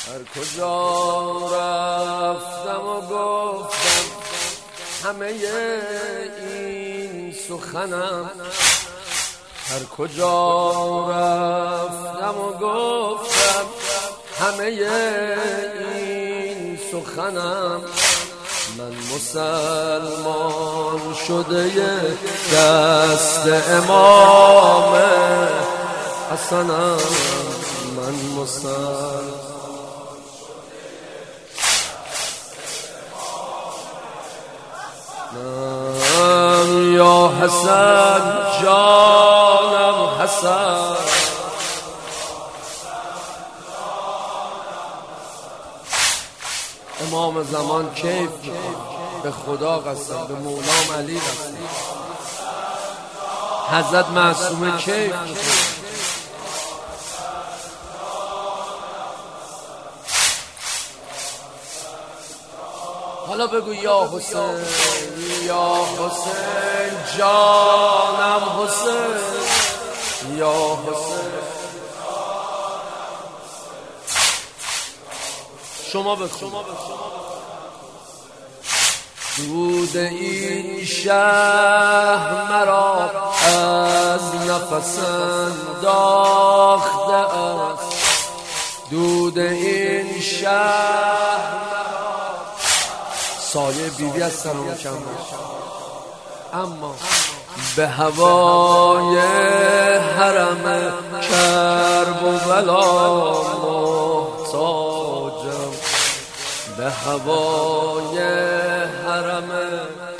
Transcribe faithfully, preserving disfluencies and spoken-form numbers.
هر کجا رفتم و گفتم همه این سخنم، هر کجا رفتم و گفتم همه این سخنم، من مسلمان شده دست امام حسنم، من مسلمان یا حسن جانم حسن، امام زمان کیف به خدا قسم، به مولام علی قسم، حضرت معصومه کیف. حالا بگو یا حسین یا حسین جانم حسین یا حسین. شما به شما دود این شهر مرا از نفس انداخته است، دود این شهر سایه بیبی از سرم کم اما به هوای حرم کرب و بلا محتاجم، به هوای حرم